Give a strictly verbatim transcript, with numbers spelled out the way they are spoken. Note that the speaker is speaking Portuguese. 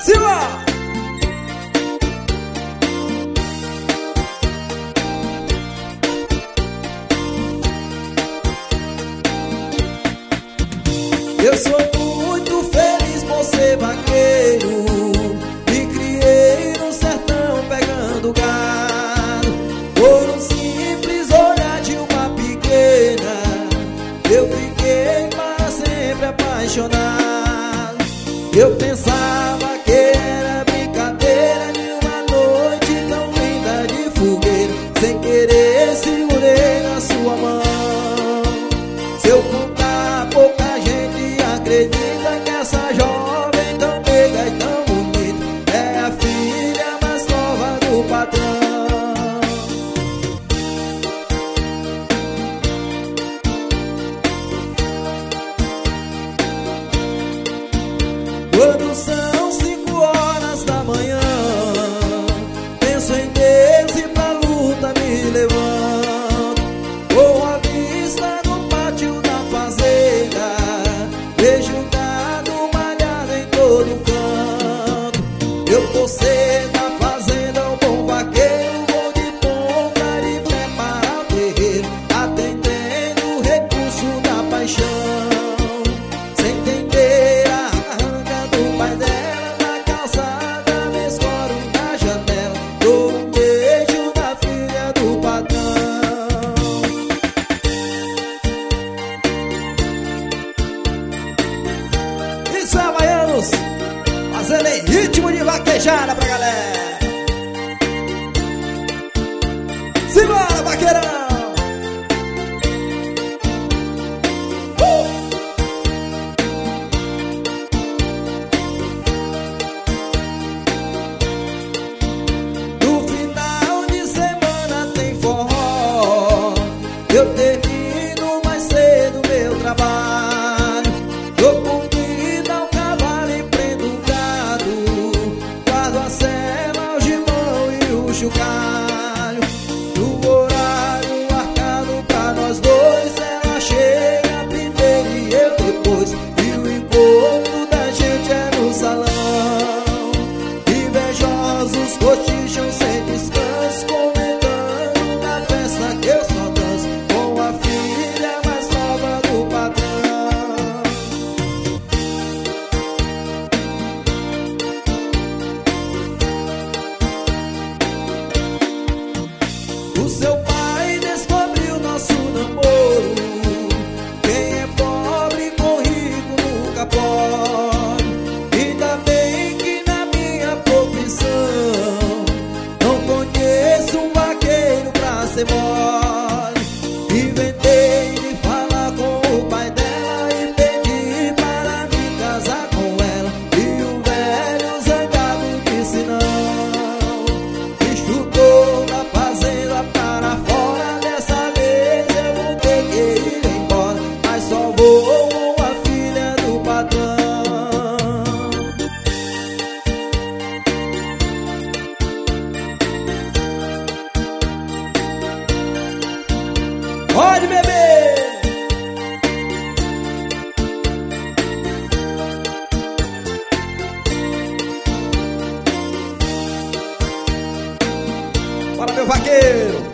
Simbora! Eu sou muito feliz por ser vaqueiro. Me criei no sertão pegando gado. Por um simples olhar de uma pequena, eu fiquei para sempre apaixonado. Eu pensava que era brincadeira de uma noite tão linda de fogueira. Sem querer segurei na sua mão. Se eu contar, pouca gente acredita que essa jovem tão meiga e tão bonita é a filha mais nova do patrão. Quando são cinco horas da manhã, penso em Deus e pra luta me levanto. Com a vista no pátio da fazenda, vejo o gado malhado em todo canto. Eu tô cedo na fazenda, um bom vaqueiro, vou de ponta de pé para o terreiro, atendendo o recurso da paixão. Sem entender a arranca do pai dela, na calçada me escoro na janela, dou um beijo na filha do patrão. Isso é Havaianos, fazendo em ritmo de vaquejada pra galera. Simbora, vaqueirão! Uh! No final de semana tem forró, eu termino mais cedo meu trabalho. Dou comida ao cavalo e prendo o gado, guardo a sela, o gibão e o chocalho. No horário marcado pra nós dois, ela chega primeiro e eu depois, e o encontro da gente é no salão. Invejosos cochicham sem descanso, comentando na festa que eu só danço com a filha mais nova do patrão. O seu pai descobriu nosso namoro. Quem é pobre com rico nunca pode. Ainda bem que na minha profissão não conheço um vaqueiro pra ser mole. Inventei de falar com o pai dela e pedi para me casar com ela. E o velho zangado disse não, me chutou da fazenda para fora. Dessa vez eu vou ter que ir embora, mas só vou com a filha do patrão. Pode beber! Bora, meu vaqueiro!